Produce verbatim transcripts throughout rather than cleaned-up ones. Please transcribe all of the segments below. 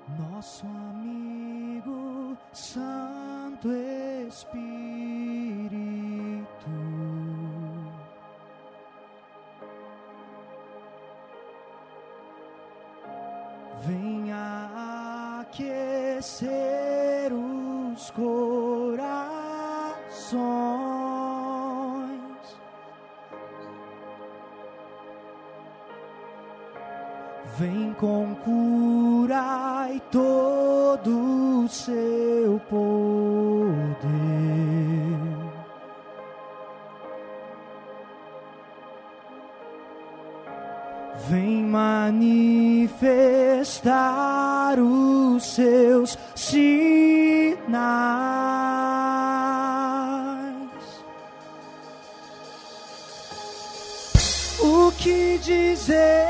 Nosso amigo Santo Espírito, venha aquecer os corações, vem com cura e todo o seu poder, vem manifestar os seus sinais. O que dizer,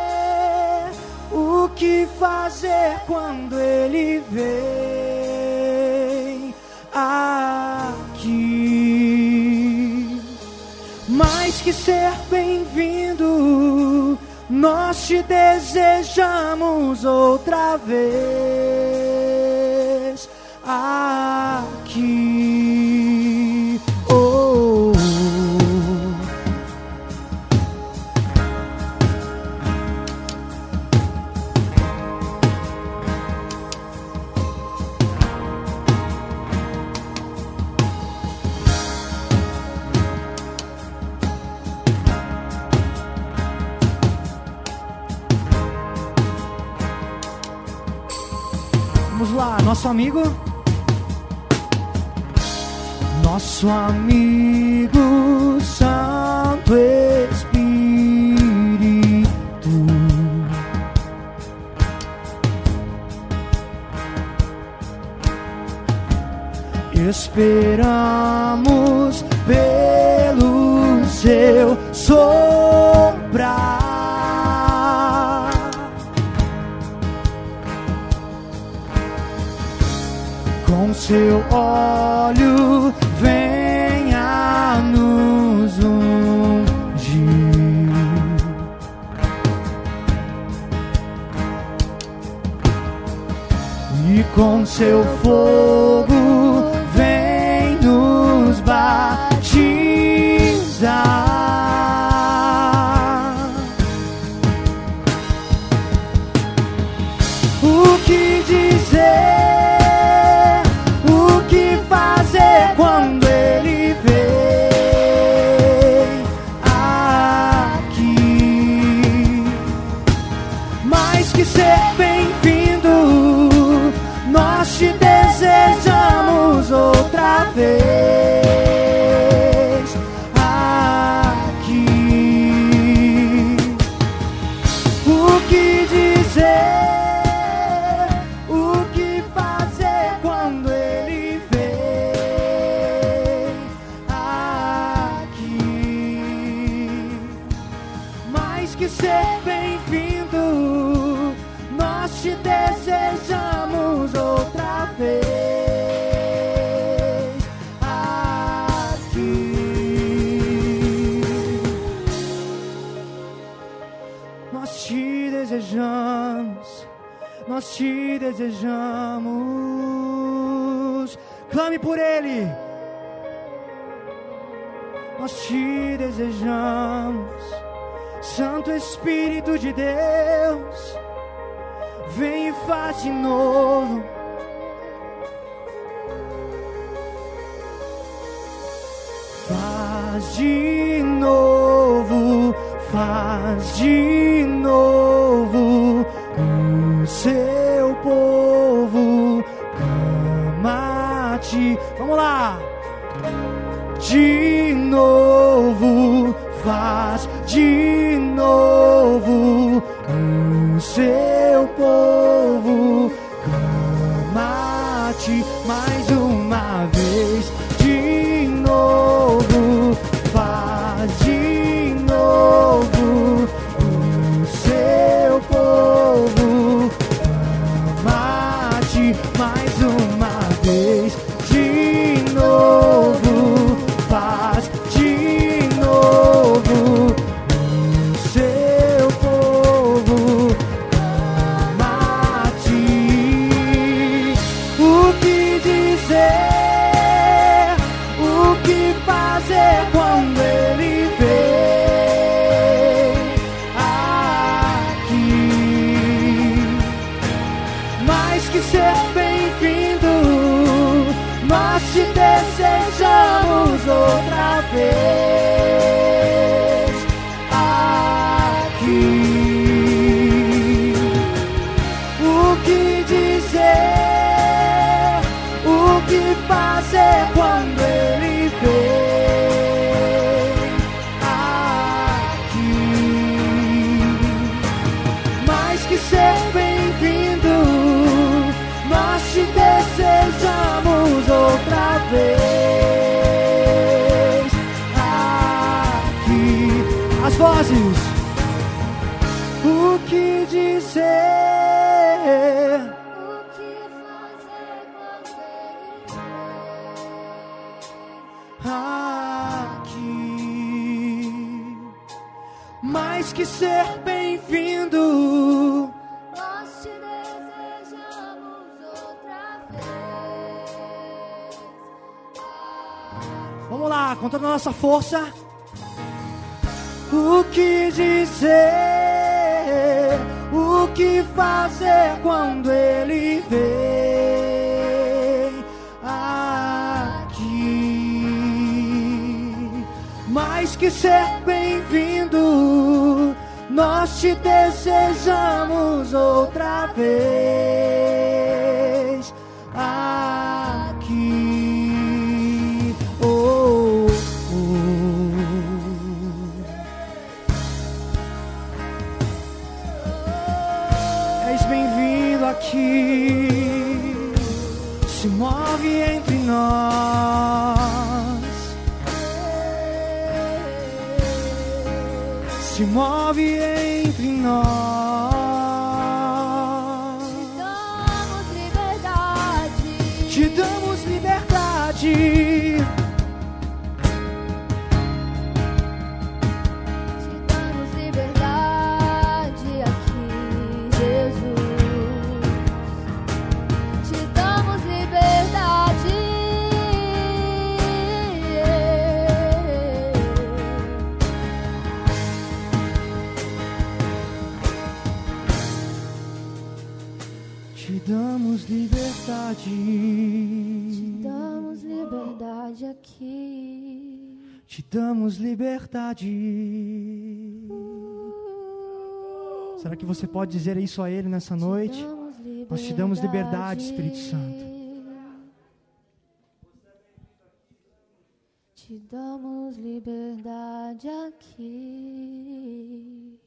o que fazer quando ele vem aqui? Mais que ser bem-vindo, nós te desejamos outra vez aqui. Oh, vamos lá, nosso amigo, nosso amigo Santo Espírito, esperamos pelo seu soprar. Com seu óleo venha nos ungir, e com seu fogo vem nos batizar. O que dizer, quando ele vem aqui? Mais que ser bem-vindo, nós te desejamos outra vez aqui. O que dizer, ser bem-vindo, nós te desejamos outra vez aqui. Nós te desejamos, nós te desejamos. Clame por ele. Nós te desejamos. Santo Espírito de Deus, vem e faz de novo. Faz de novo, faz de novo. O seu povo clama a ti. Vamos lá. De novo, faz de novo. O seu povo clama a ti. Mais uma vez. De novo, faz de novo. O seu povo clama a ti. Mais uma vez. De novo, faz de novo. O seu povo clama a ti. vez aqui. O que dizer, o que fazer quando Ele vem aqui? Mais que ser bem-vindo, nós te desejamos outra vez aqui. As vozes. O que dizer, O que fazer quando Ele aqui? Mais que ser bem-vindo, nós te desejamos outra vez. vamos lá, com toda a nossa força. O que dizer, o que fazer quando Ele vem aqui? Mais que ser bem-vindo, nós te desejamos outra vez aqui. Oh, oh. És bem-vindo aqui. Se move entre nós. Se move entre nós. Damos liberdade. Te damos liberdade. Te damos liberdade aqui, Jesus. Te damos liberdade. Te damos liberdade. Te damos liberdade aqui. Te damos liberdade. Será que você pode dizer isso a Ele nessa noite? Nós te damos liberdade, Espírito Santo. Te damos liberdade aqui.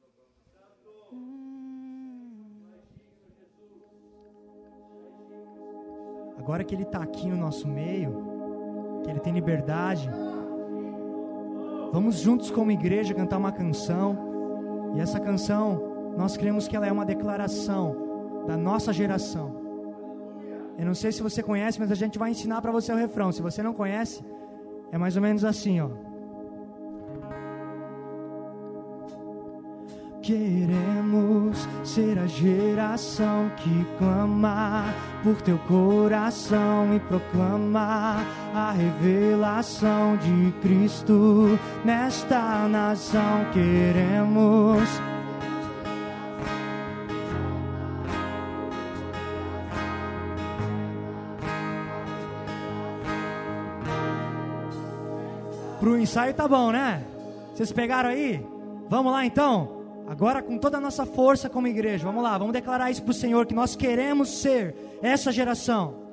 Agora que Ele está aqui no nosso meio, que Ele tem liberdade, vamos juntos como igreja cantar uma canção. E essa canção, nós cremos que ela é uma declaração da nossa geração. Eu não sei se você conhece, mas a gente vai ensinar para você o refrão. Se você não conhece, é mais ou menos assim, ó. Queremos ser a geração que clama por teu coração e proclama a revelação de Cristo nesta nação. Queremos pro ensaio tá bom, né? Vocês pegaram aí? Vamos lá então? Agora com toda a nossa força como igreja, vamos lá, vamos declarar isso pro Senhor, que nós queremos ser essa geração.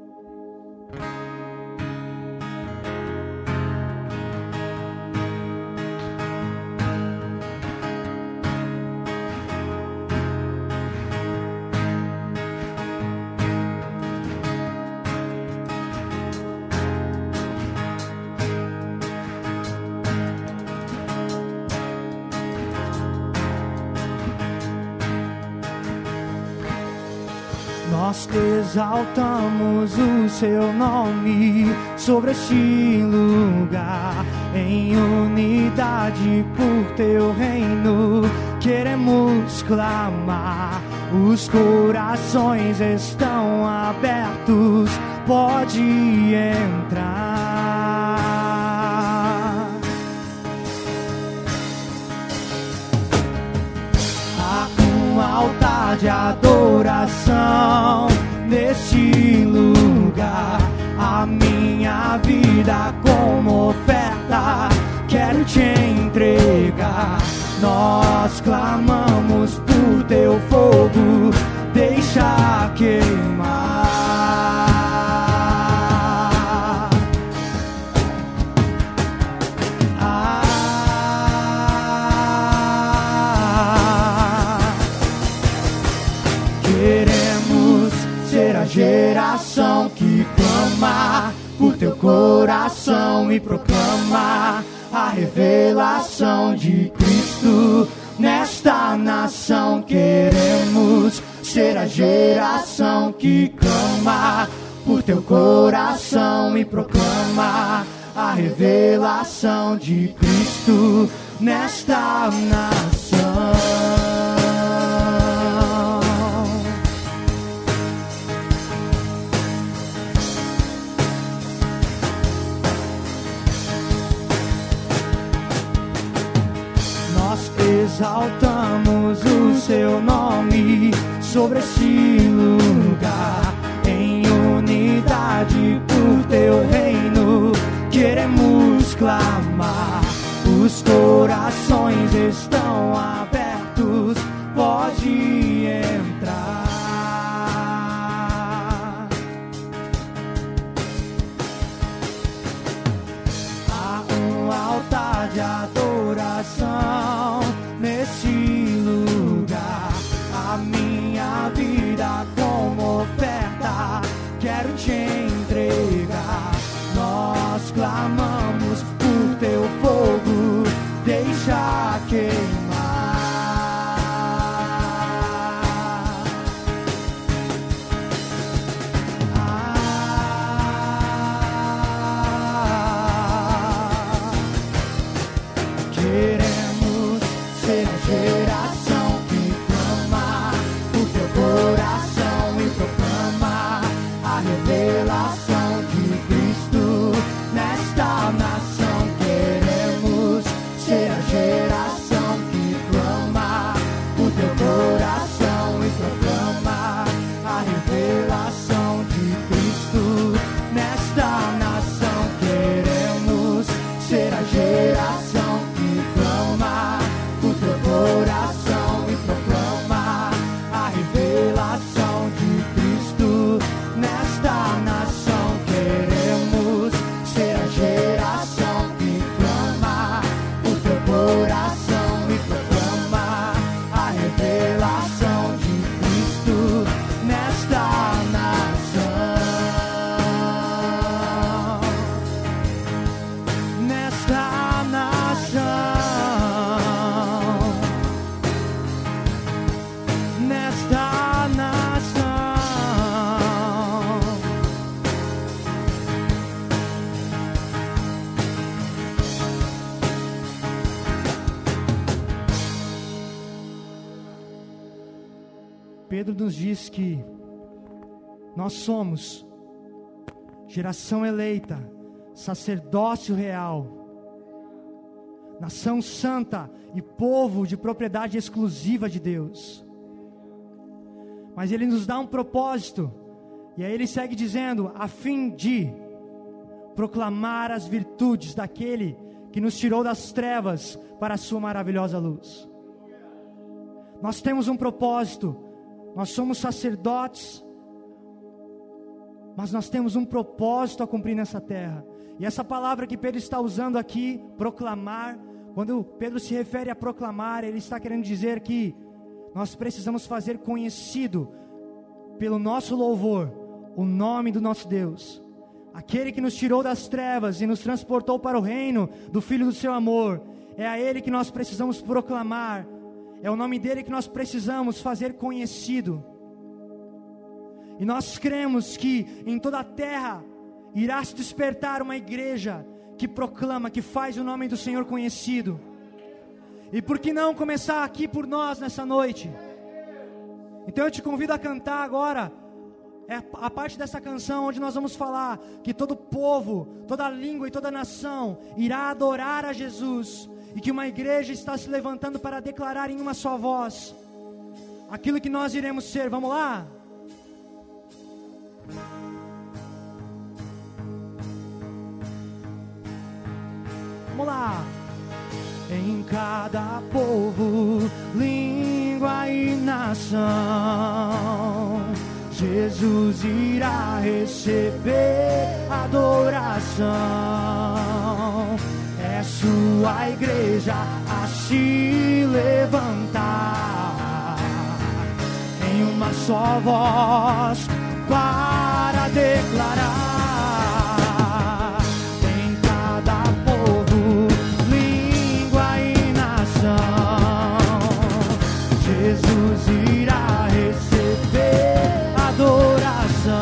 Nós te exaltamos o seu nome sobre este lugar, em unidade por teu reino queremos clamar. Os corações estão abertos, pode entrar. Há um altar de adoração neste lugar, a minha vida como oferta te entregar. Nós clamamos por teu fogo, deixa queimar. Ah, queremos ser a geração que clama por teu coração e proclama a revelação de Cristo nesta nação. Queremos ser a geração que clama por teu coração e proclama a revelação de Cristo nesta nação. Exaltamos o seu nome sobre este lugar, em unidade por teu reino. Queremos clamar, os corações estão abertos, pode entrar. Há um altar de adoração nesse lugar, a minha vida como oferta, quero te entregar. Nós clamamos por teu fogo, deixa queimar. Ah, queremos ser a geração que clama por teu coração e proclama a revelação de Cristo nesta nação. Queremos ser a geração que clama por teu coração e proclama a revelação de Cristo nesta nação. Queremos ser a geração que clama por teu coração e proclama a revelação de Cristo nesta nação. Queremos ser a geração que clama por teu coração e proclama a revelação de Cristo nesta nação. Nesta nação. Nesta nação. Pedro nos diz que nós somos geração eleita, sacerdócio real, nação santa e povo de propriedade exclusiva de Deus. Mas ele nos dá um propósito, e aí ele segue dizendo, a fim de proclamar as virtudes daquele que nos tirou das trevas para a sua maravilhosa luz. Nós temos um propósito, nós somos sacerdotes, mas nós temos um propósito a cumprir nessa terra. E essa palavra que Pedro está usando aqui, proclamar, quando Pedro se refere a proclamar, ele está querendo dizer que nós precisamos fazer conhecido, pelo nosso louvor, o nome do nosso Deus, aquele que nos tirou das trevas e nos transportou para o reino do Filho do seu amor. É a Ele que nós precisamos proclamar, é o nome dEle que nós precisamos fazer conhecido. E nós cremos que em toda a terra irá se despertar uma igreja que proclama, que faz o nome do Senhor conhecido. E por que não começar aqui por nós nessa noite? Então eu te convido a cantar agora, é a parte dessa canção onde nós vamos falar que todo povo, toda língua e toda nação irá adorar a Jesus, e que uma igreja está se levantando para declarar em uma só voz aquilo que nós iremos ser. Vamos lá? Vamos lá. em cada povo, língua e nação. Jesus irá receber adoração. É sua igreja a se levantar em uma só voz para declarar. Jesus irá receber adoração.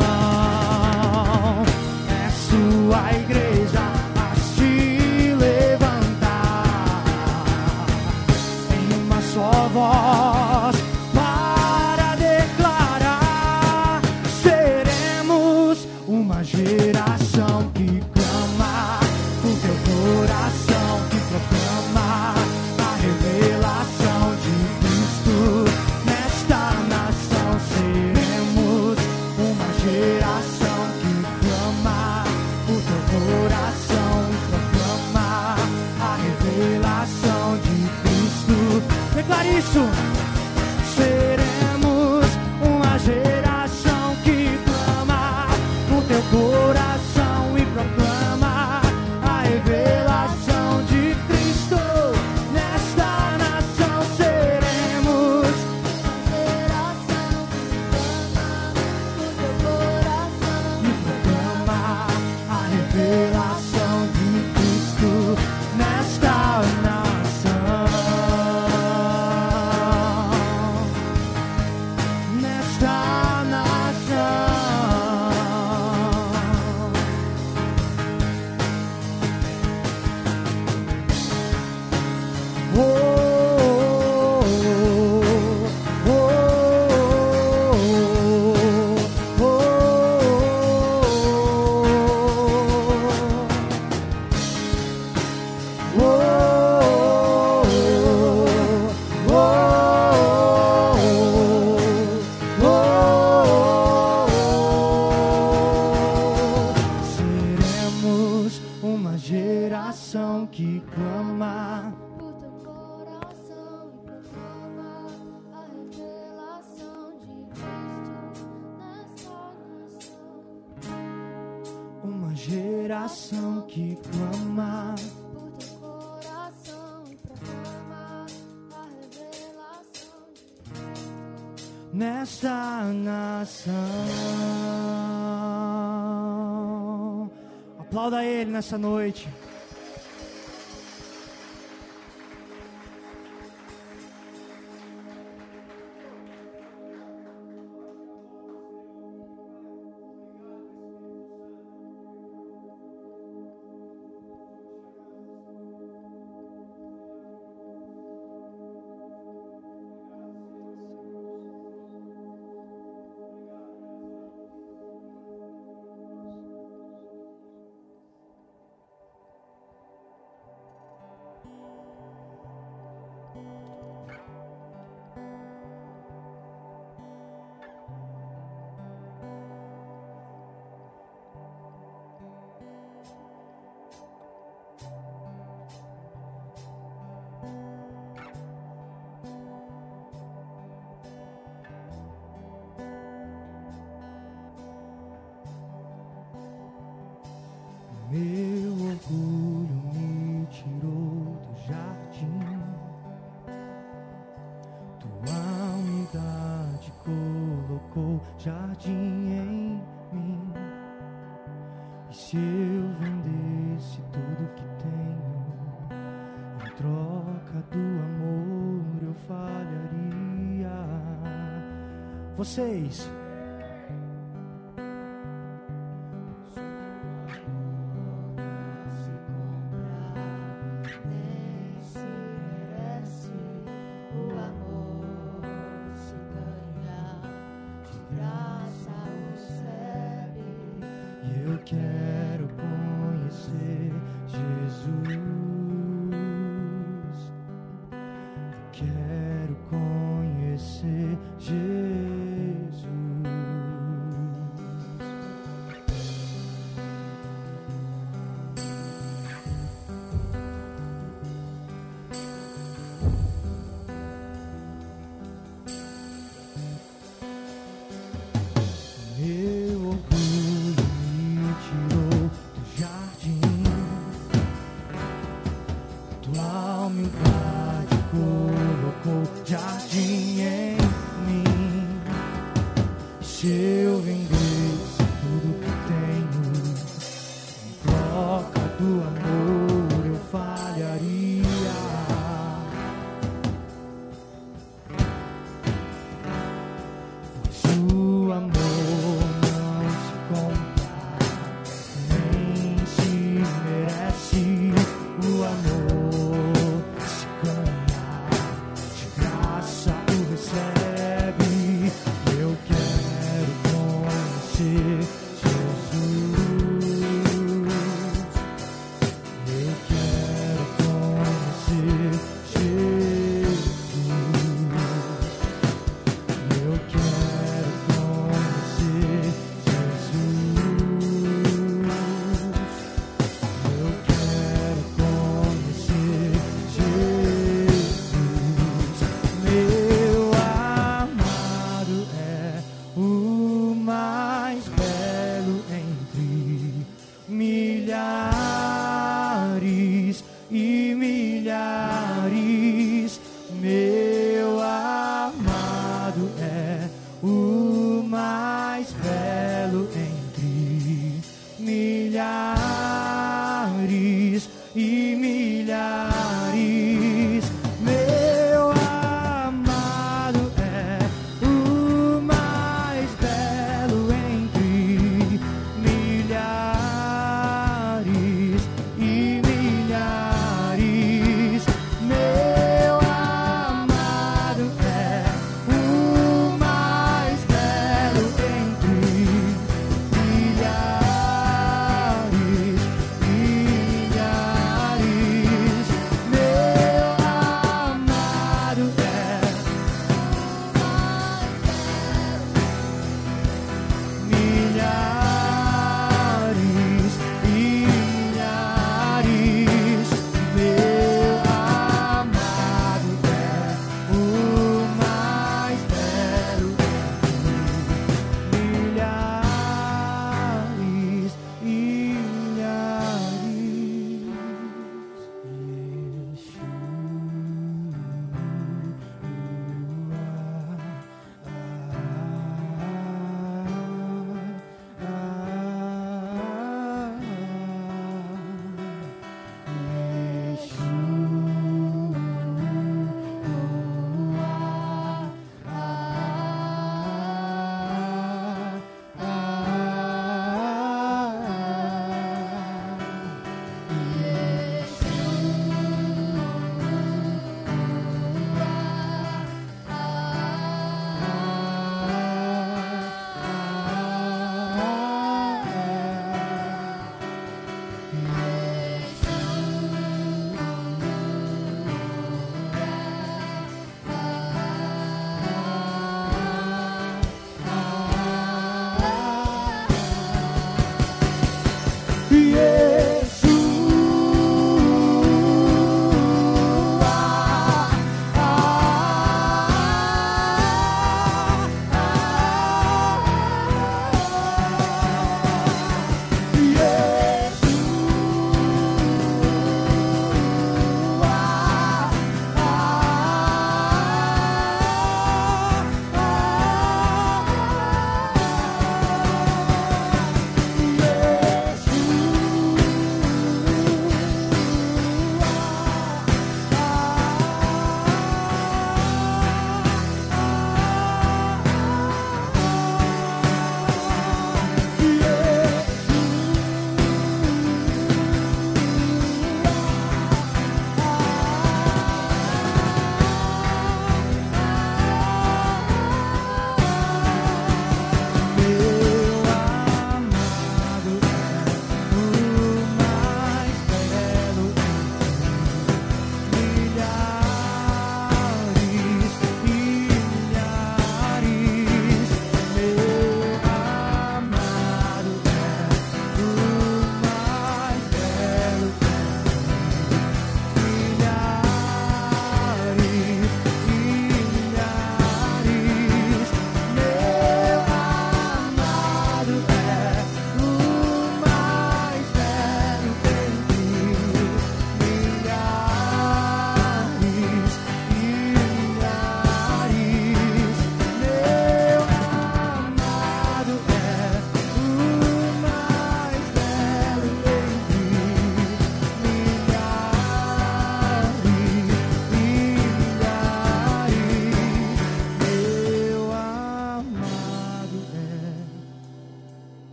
É sua igreja a se levantar em uma só voz para declarar. Seremos uma geração que clama por teu coração, que proclama a revelação de nesta nação. Seremos uma geração que clama por teu coração e proclama a revelação de Cristo. Declare isso. Seremos uma geração que clama por teu coração e proclama a revelação de Cristo. Nesta nação seremos revelação de Cristo nesta nação, nesta nação. Oh, oh, oh, oh, oh, seremos uma geração que clama por teu coração e proclama a revelação de Cristo nesta nação. uma geração que clama Por teu coração e proclama a revelação de Cristo nesta nação. Aplauda Ele nessa noite. Meu orgulho me tirou do jardim, tua unidade colocou jardim em mim. E se eu vendesse tudo que tenho, em troca do amor eu falharia. Vocês quero conhecer Jesus, quero conhecer Jesus.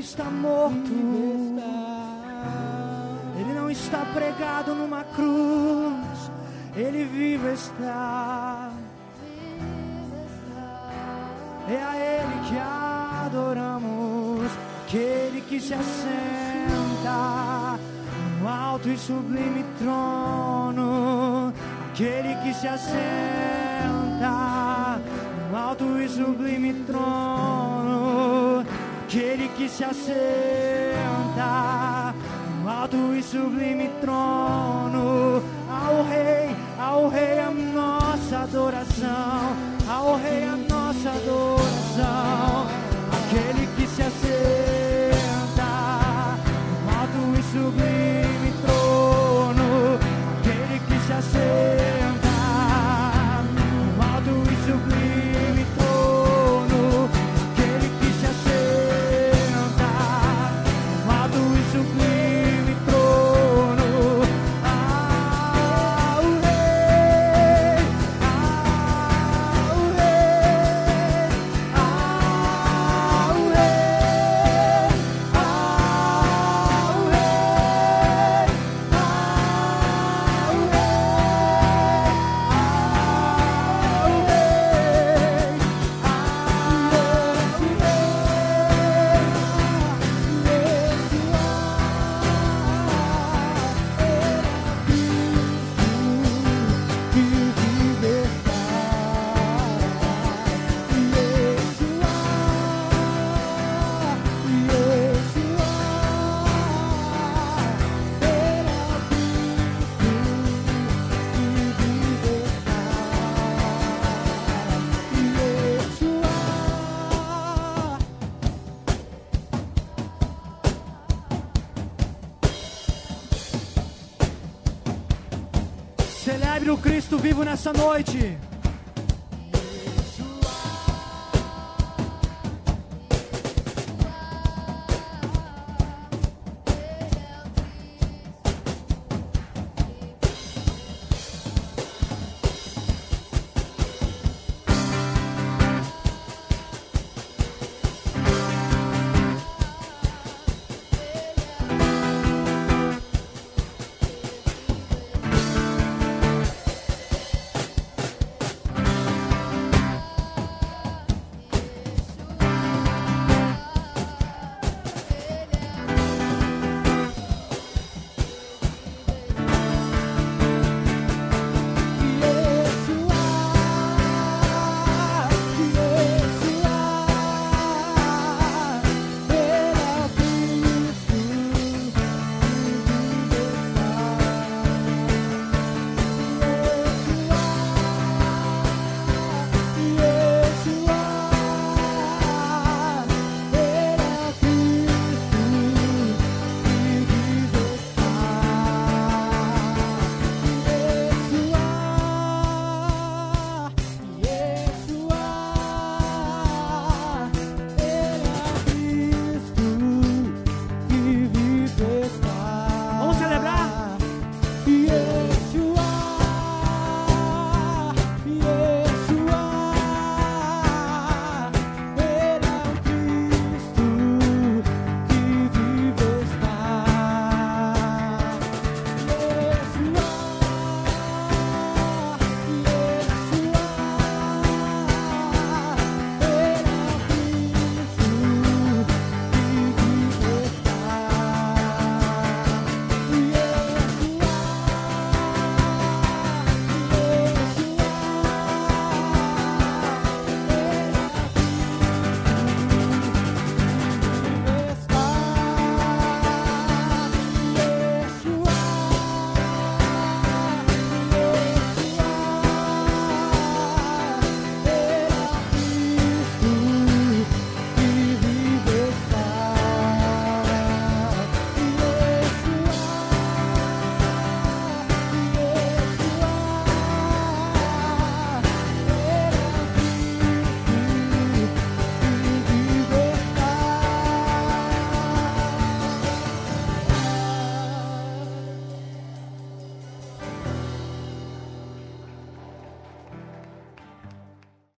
está morto. Ele não está pregado numa cruz. Ele vivo está. É a Ele que adoramos, aquele que se assenta no alto e sublime trono, aquele que se assenta no alto e sublime trono, aquele que se assenta no alto e sublime trono. Ao Rei, ao Rei a nossa adoração, ao Rei a nossa adoração, aquele que se assenta no alto e sublime trono, aquele que se assenta no alto e sublime trono, aquele que se assenta no alto e sublime trono. Ao Rei, ao Rei, ao Rei, ao Rei, ao Celebre o Cristo vivo nessa noite.